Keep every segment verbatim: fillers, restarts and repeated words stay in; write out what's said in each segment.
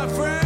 my friend.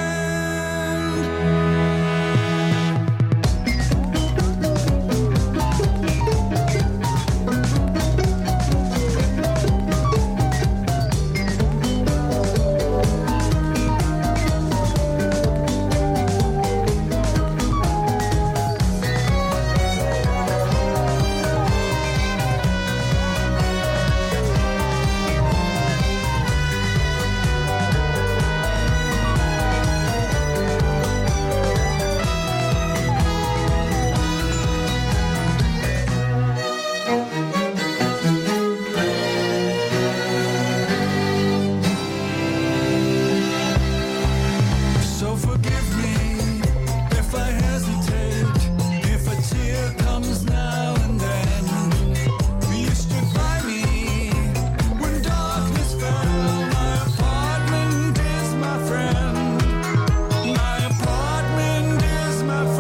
So forgive me if I hesitate, if a tear comes now and then. You stood by me when darkness fell. My apartment is my friend. My apartment is my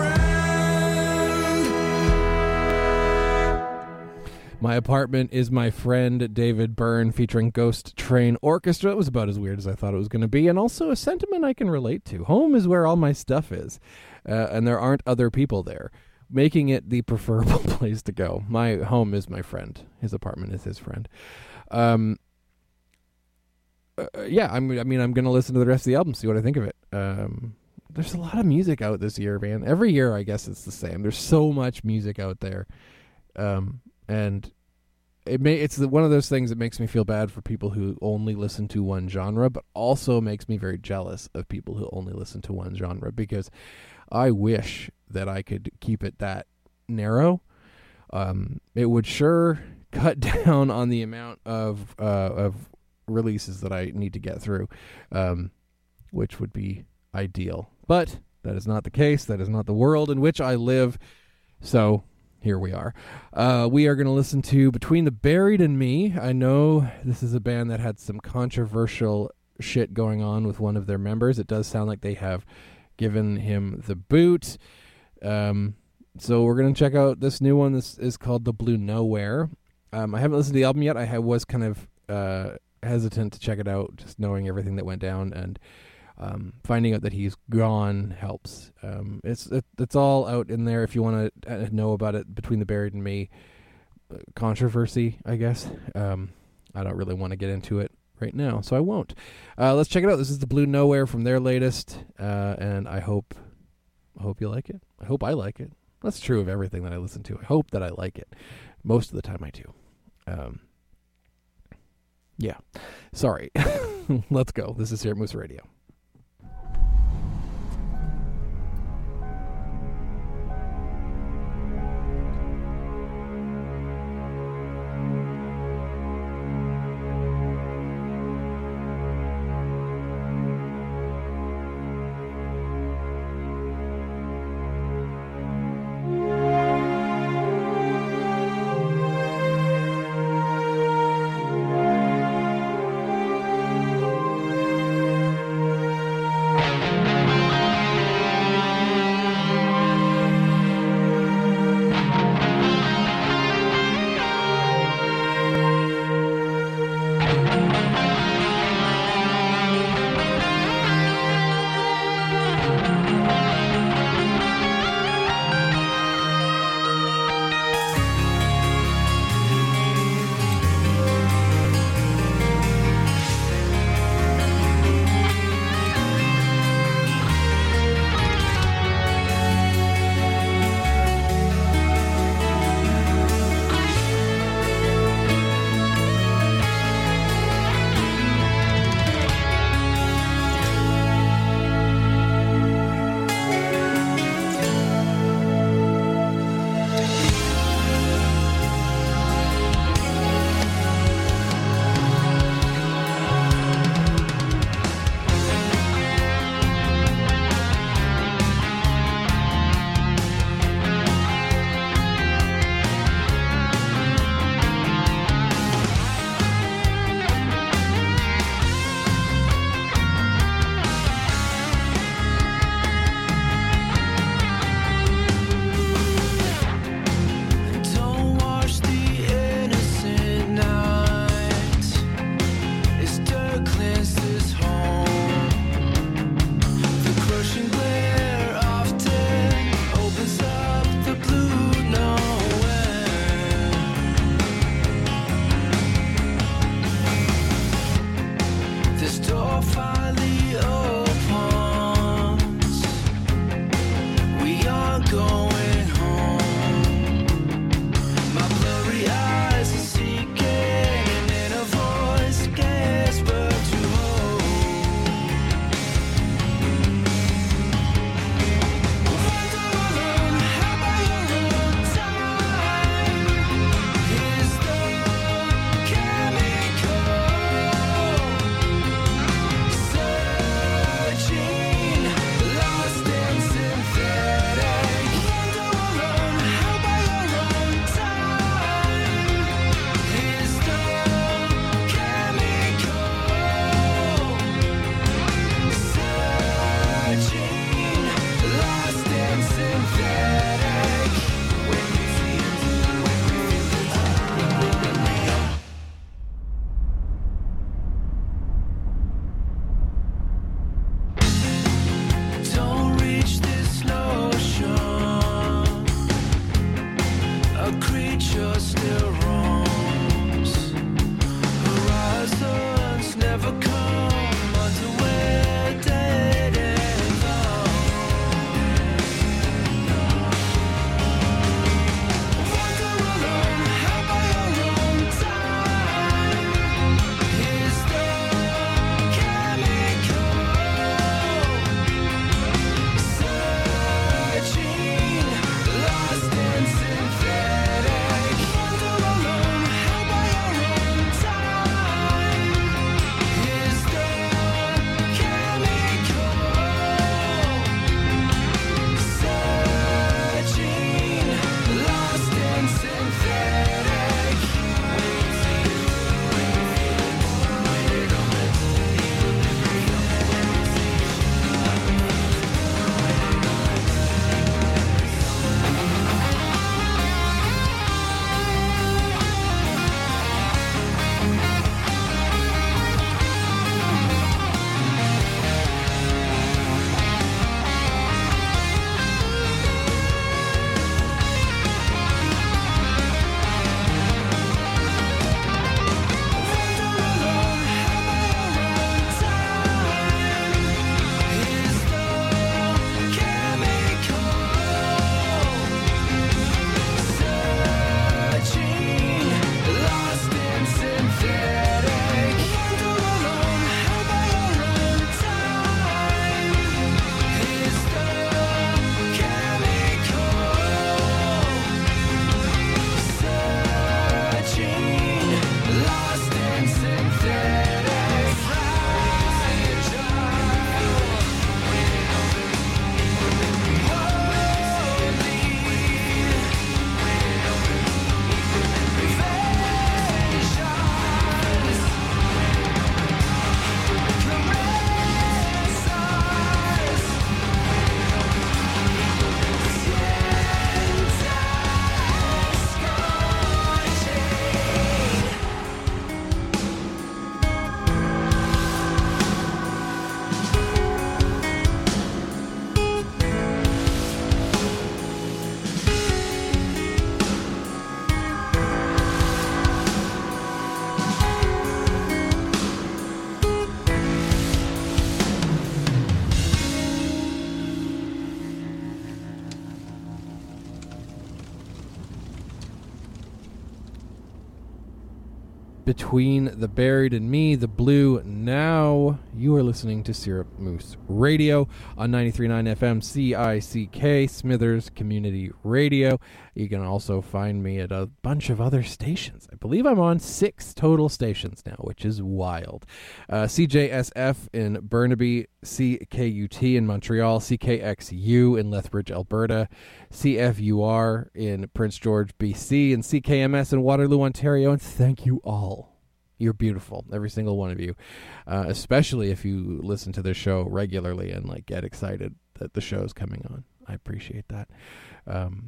friend. My Apartment is My Friend, David Byrne, featuring Ghost Train Orchestra. It was about as weird as I thought it was going to be, and also a sentiment I can relate to. Home is where all my stuff is, uh, and there aren't other people there, making it the preferable place to go. My home is my friend. His apartment is his friend. Um, uh, yeah, I'm, I mean, I'm going to listen to the rest of the album, see what I think of it. Um, there's a lot of music out this year, man. Every year, I guess it's the same. There's so much music out there. Um, and it may it's the, one of those things that makes me feel bad for people who only listen to one genre, but also makes me very jealous of people who only listen to one genre, because I wish that I could keep it that narrow. Um, it would sure cut down on the amount of uh, of releases that I need to get through, um, which would be ideal. But that is not the case. That is not the world in which I live. So here we are. Uh, we are going to listen to Between the Buried and Me. I know this is a band that had some controversial shit going on with one of their members. It does sound like they have given him the boot. Um, so we're going to check out this new one. This is called The Blue Nowhere. Um, I haven't listened to the album yet. I was kind of uh, hesitant to check it out, just knowing everything that went down, and Um, finding out that he's gone helps. Um, it's it, it's all out in there if you want to uh, know about it. Between the Buried and Me, uh, controversy, I guess. Um, I don't really want to get into it right now, so I won't. Uh, let's check it out. This is The Blue Nowhere from their latest, uh, and I hope I hope you like it. I hope I like it. That's true of everything that I listen to. I hope that I like it. Most of the time I do. Um, yeah. Sorry. Let's go. This is here at Moose Radio. Between the Buried and Me, The Blue. Now you are listening to Syrup Moose Radio on ninety-three point nine F M C I C K, Smithers Community Radio. You can also find me at a bunch of other stations. I believe I'm on six total stations now, which is wild. Uh, C J S F in Burnaby, C K U T in Montreal, C K X U in Lethbridge, Alberta, C F U R in Prince George, B C, and C K M S in Waterloo, Ontario. And thank you all. You're beautiful, every single one of you, uh, especially if you listen to the show regularly and like get excited that the show's coming on. I appreciate that. Um,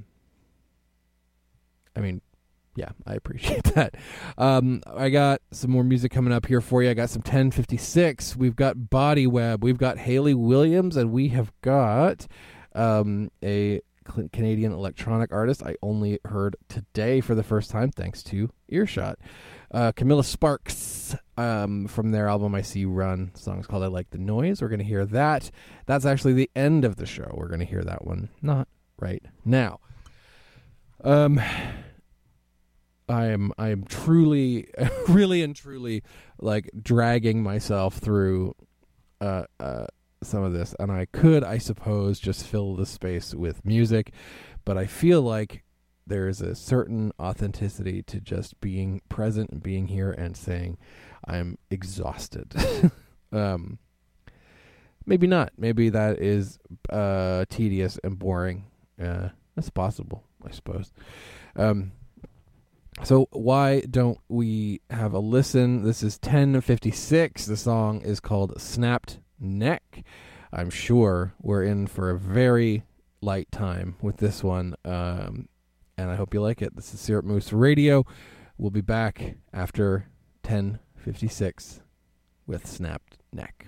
I mean, yeah, I appreciate that. Um, I got some more music coming up here for you. I got some ten fifty-six. We've got Body Web. We've got Hayley Williams, and we have got um, a Canadian electronic artist I only heard today for the first time, thanks to Earshot. Uh, Camilla Sparks um, from their album I See You Run. The song's called I Like the Noise. We're going to hear that. That's actually the end of the show. We're going to hear that one not right now. Um, I am I am truly, really and truly like dragging myself through uh, uh, some of this, and I could, I suppose, just fill the space with music, but I feel like there is a certain authenticity to just being present and being here and saying, I'm exhausted. um, maybe not. Maybe that is uh, tedious and boring. Uh, that's possible, I suppose. Um, so why don't we have a listen? This is ten fifty-six. The song is called Snapped Neck. I'm sure we're in for a very light time with this one. Um, And I hope you like it. This is Syrup Moose Radio. We'll be back after ten fifty-six with Snapped Neck.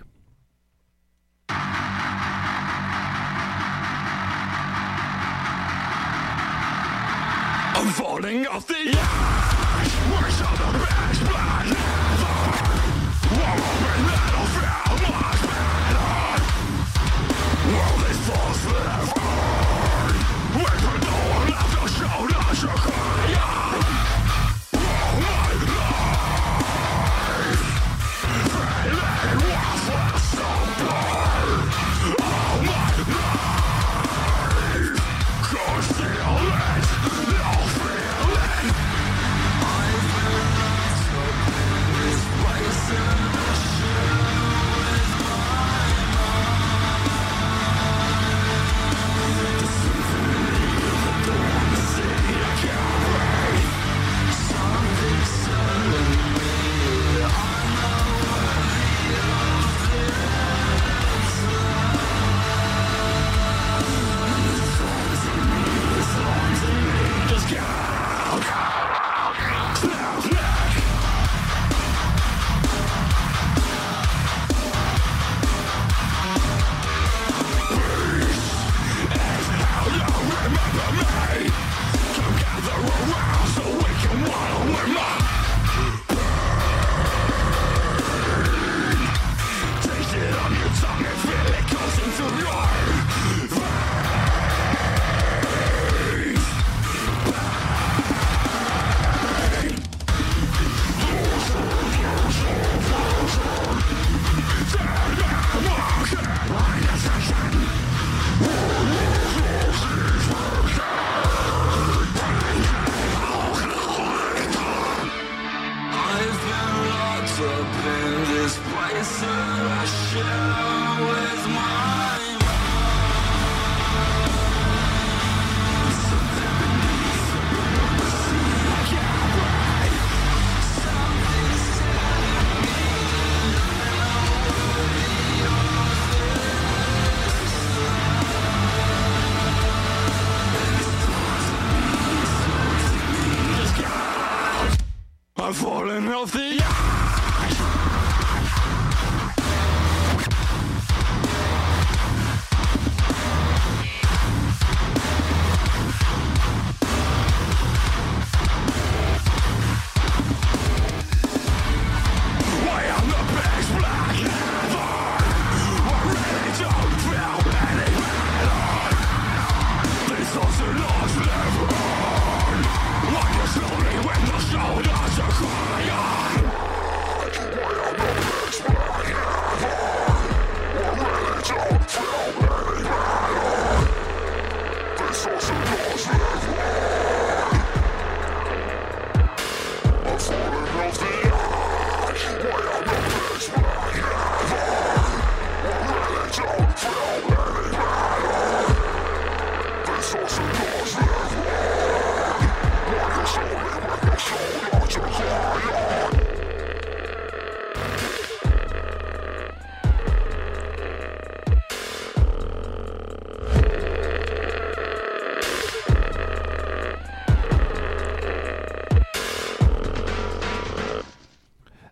I'm falling off the edge. Works on the bench, but never. War open battlefield, much better. World is false forever. Wait for no one left to show us your cry. All my life, failing worthless apart. All my life, conceal it, no feeling. I've been locked up in this place in the shit with my mind. The symphony of the dawn is in your gallery. Something's telling me I'm not worthy of this. It's haunting me, it's haunting me. Just get out. Snap neck. Peace is how you remember me. Together around so we can waddle with my pain. Taste it on your tongue and feel it goes into your veins. I've been locked up in this place that I share with my mind. Something beneath the sea I can't break. Something's telling me that I'm worthy of this. Just get out. I'm falling off the edge. Way on the base black leather. I really don't feel any better. These thoughts are lost never. Like a slowly when the shoulders are crying.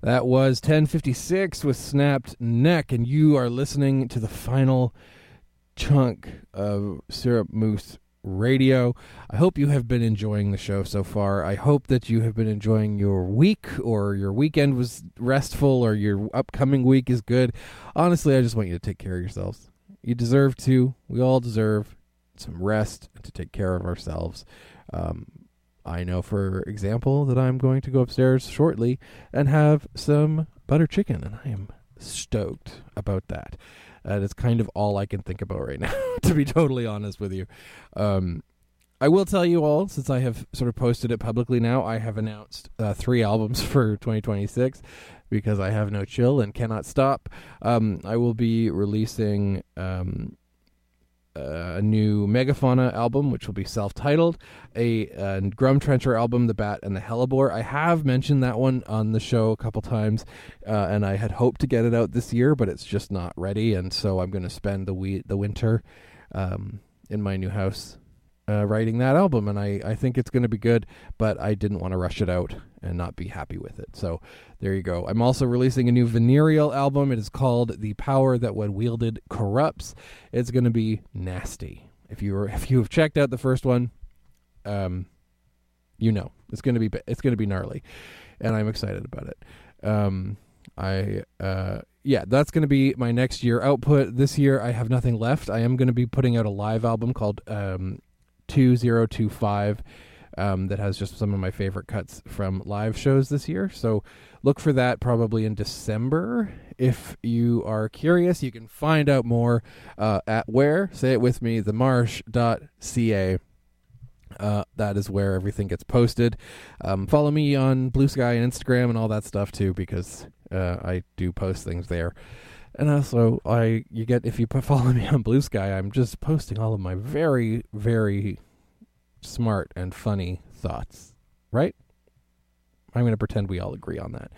That was ten fifty-six with Snapped Neck, and you are listening to the final chunk of Syrup Moose Radio. I hope you have been enjoying the show so far. I hope that you have been enjoying your week, or your weekend was restful, or your upcoming week is good. Honestly, I just want you to take care of yourselves. You deserve to. We all deserve some rest and to take care of ourselves. Um, I know, for example, that I'm going to go upstairs shortly and have some butter chicken, and I am stoked about that. That is kind of all I can think about right now, to be totally honest with you. Um, I will tell you all, since I have sort of posted it publicly now, I have announced uh, three albums for twenty twenty-six because I have no chill and cannot stop. Um, I will be releasing Um, a new Megafauna album, which will be self-titled, a, a Grumtrencher album, The Bat and the Hellebore. I have mentioned that one on the show a couple times, uh, and I had hoped to get it out this year, but it's just not ready, and so I'm going to spend the we- the winter um, in my new house uh, writing that album, and I, I think it's going to be good, but I didn't want to rush it out and not be happy with it. So there you go. I'm also releasing a new Venereal album. It is called The Power That When Wielded Corrupts. It's going to be nasty. If you were, if you have checked out the first one, um, you know it's going to be it's going to be gnarly, and I'm excited about it. Um, I uh, yeah, that's going to be my next year output. This year I have nothing left. I am going to be putting out a live album called um, two thousand twenty-five. Um, that has just some of my favorite cuts from live shows this year. So look for that probably in December. If you are curious, you can find out more uh, at where? Say it with me, the marsh dot c a. Uh, that is where everything gets posted. Um, follow me on Blue Sky and Instagram and all that stuff too, because uh, I do post things there. And also, I you get if you follow me on Blue Sky, I'm just posting all of my very, very smart and funny thoughts, right? I'm going to pretend we all agree on that.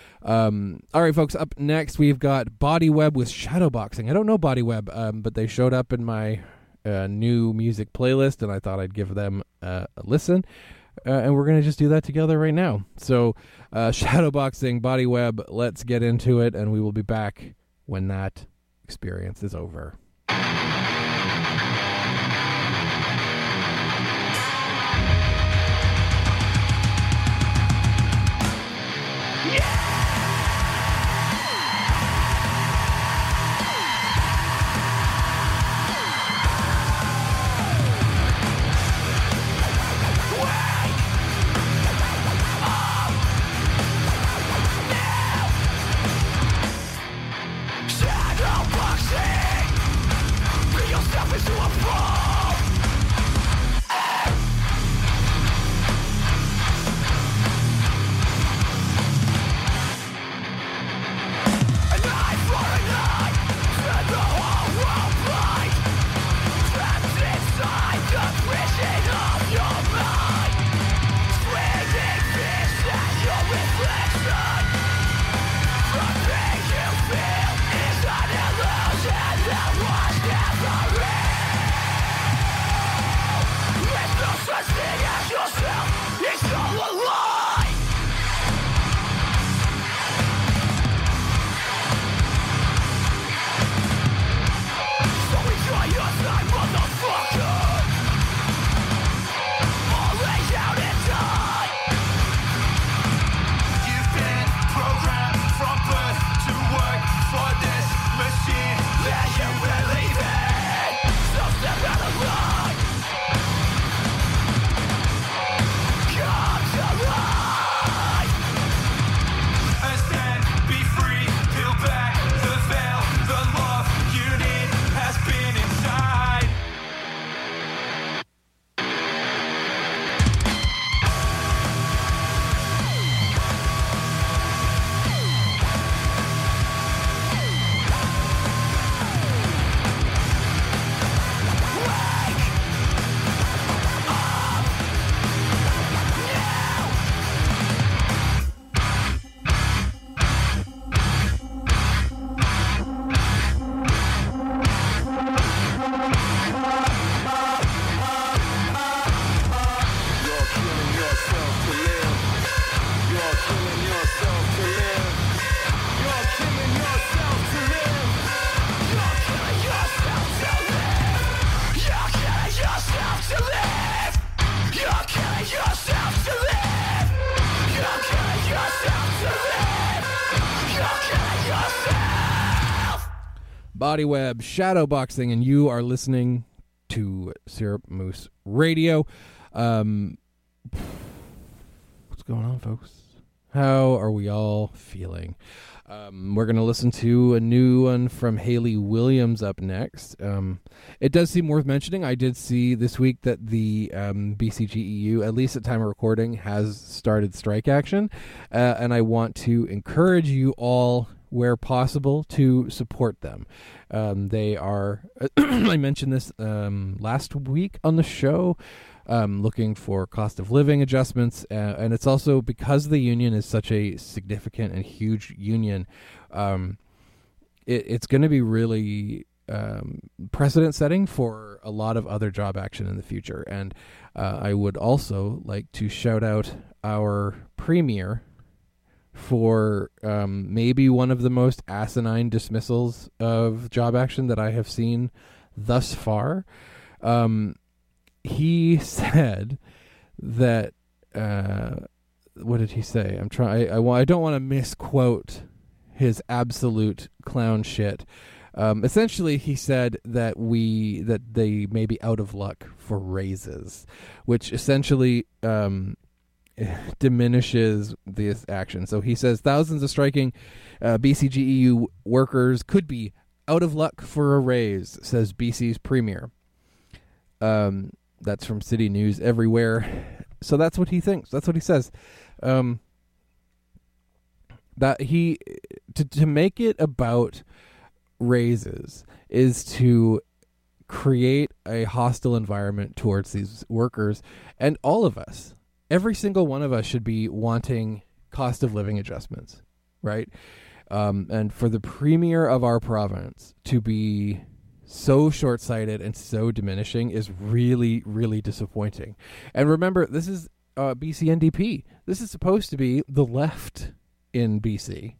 Um, all right, folks, up next we've got Body Web with Shadowboxing. I don't know Body Web, um, but they showed up in my uh, new music playlist, and I thought I'd give them uh, a listen. Uh, and we're going to just do that together right now. So, uh, Shadowboxing, Body Web, let's get into it, and we will be back when that experience is over. Shadowboxing! Bring yourself into a brawl! Bodyweb, Shadowboxing, and you are listening to Syrup Moose Radio. Um, what's going on, folks? How are we all feeling? Um, we're going to listen to a new one from Hayley Williams up next. Um, it does seem worth mentioning. I did see this week that the um, B C G E U, at least at time of recording, has started strike action. Uh, and I want to encourage you all, where possible, to support them. Um, they are, I mentioned this um, last week on the show, Um, looking for cost of living adjustments, uh, and it's also because the union is such a significant and huge union. Um, it, it's going to be really um, precedent setting for a lot of other job action in the future. And uh, I would also like to shout out our premier for um, maybe one of the most asinine dismissals of job action that I have seen thus far. Um, He said that, uh, what did he say? I'm trying, I, I, I don't want to misquote his absolute clown shit. Um, essentially, he said that we, that they may be out of luck for raises, which essentially, um, diminishes this action. So he says thousands of striking, uh, B C G E U workers could be out of luck for a raise, says B C's premier. Um, That's from City News Everywhere. So that's what he thinks. That's what he says. Um, that he to to make it about raises is to create a hostile environment towards these workers, and all of us, every single one of us, should be wanting cost of living adjustments, right? Um, and for the premier of our province to be so short-sighted and so diminishing is really, really disappointing. And remember, this is uh, B C N D P. This is supposed to be the left in B C.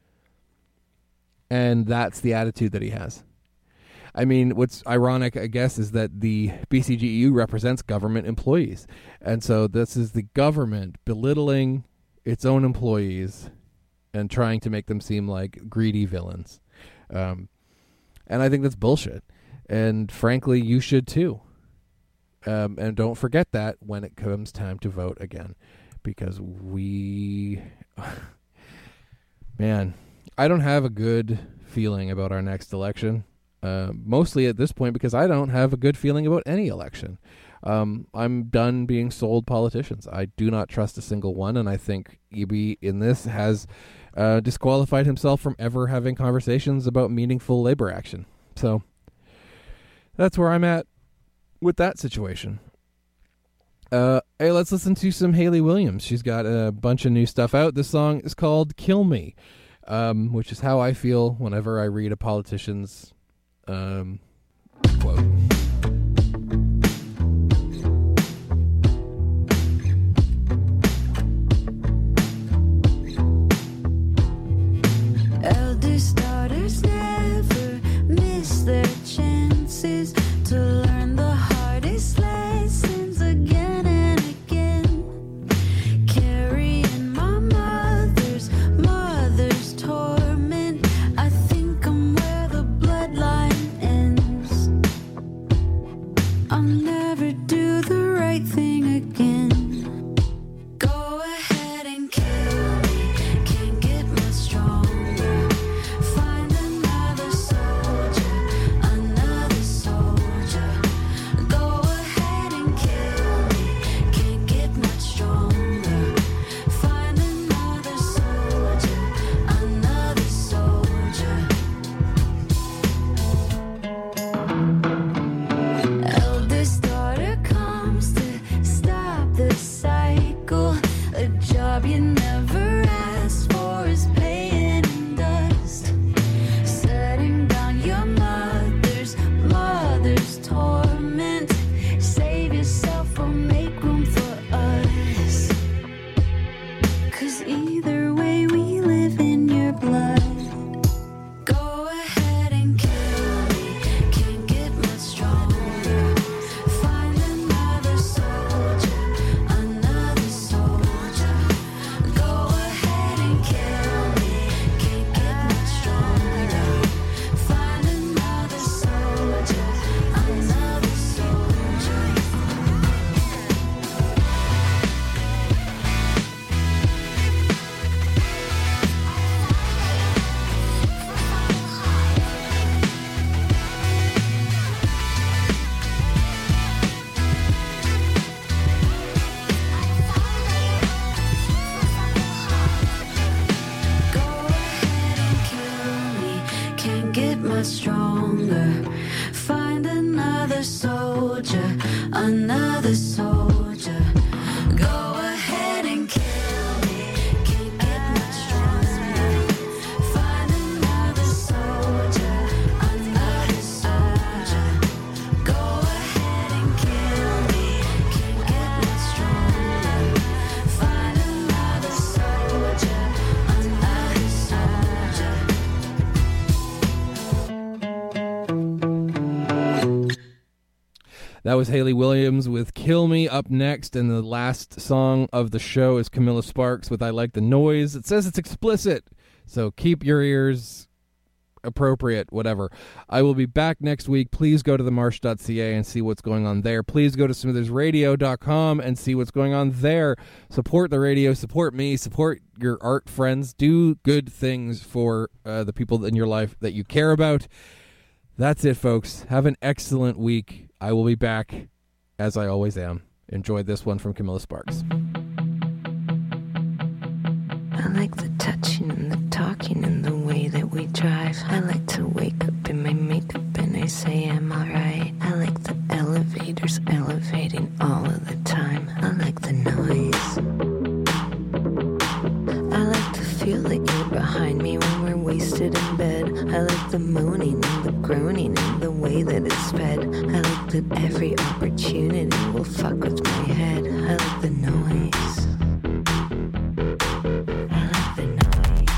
And that's the attitude that he has. I mean, what's ironic, I guess, is that the B C G E U represents government employees. And so this is the government belittling its own employees and trying to make them seem like greedy villains. Um And I think that's bullshit. And frankly, you should too. Um, and don't forget that when it comes time to vote again. Because we... Man, I don't have a good feeling about our next election. Uh, mostly at this point because I don't have a good feeling about any election. Um, I'm done being sold politicians. I do not trust a single one. And I think E B in this has... Uh, disqualified himself from ever having conversations about meaningful labor action. So that's where I'm at with that situation. Uh, hey, let's listen to some Hayley Williams. She's got a bunch of new stuff out. This song is called Kill Me, um, which is how I feel whenever I read a politician's um, quote. Eldest daughters never miss their chances to learn the hardest lessons again and again. Carrying my mother's mother's torment, I think I'm where the bloodline ends. another soldier, another soldier. Go ahead and kill me, can't get much stronger. Find another soldier, another soldier. Go ahead and kill me, can't get much stronger. Find another soldier, another soldier. That was Haley Williams with Kill Me. Up next, and the last song of the show is Camilla Sparks with I Like the Noise. It says it's explicit, so keep your ears appropriate, whatever. I will be back next week. Please go to the marsh dot c a and see what's going on there. Please go to smithers radio dot com and see what's going on there. Support the radio, support me, support your art friends. Do good things for uh, the people in your life that you care about. That's it, folks. Have an excellent week. I will be back, as I always am. Enjoy this one from Camilla Sparks. I like the touching and the talking and the way that we drive. I like to wake up in my makeup and I say I'm alright. I like the elevators elevating all of the time. I like the noise. I like to feel that you're behind me when we're wasted in bed. I like the moaning and the groaning and the way that it's fed. I like that every opportunity will fuck with my head. I like the noise. I like the noise.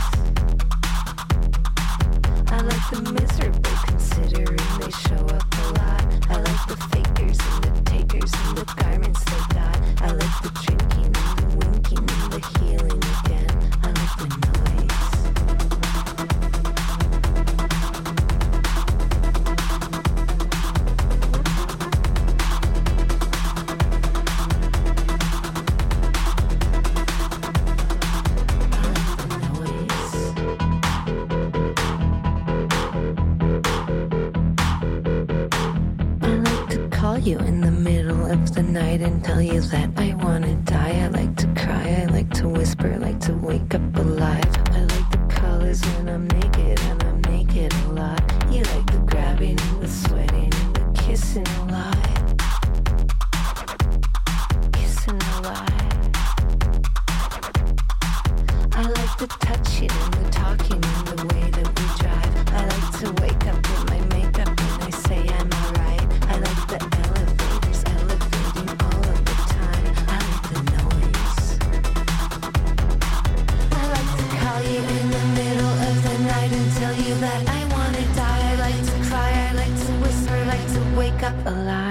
I like the miserable considering they show up a lot. I like the fakers and the takers and the garments they got. I like the drinking and the winking and the healing again. I like the noise. You in the middle of the night and tell you that I wanna die. I like to cry, I like to whisper, I like to wake up alive. I like the colors when I'm naked, and I'm naked a lot. You like the grabbing and the sweating and the kissing a lot. Kissing a lot. I like the touching and the talking and the way that we drive. I like to wake up in my makeup and I say I'm alright. I like the elevators elevating all of the time. I like the noise. I like to call you in the middle of the night and tell you that I wanna die. I like to cry, I like to whisper, I like to wake up alive.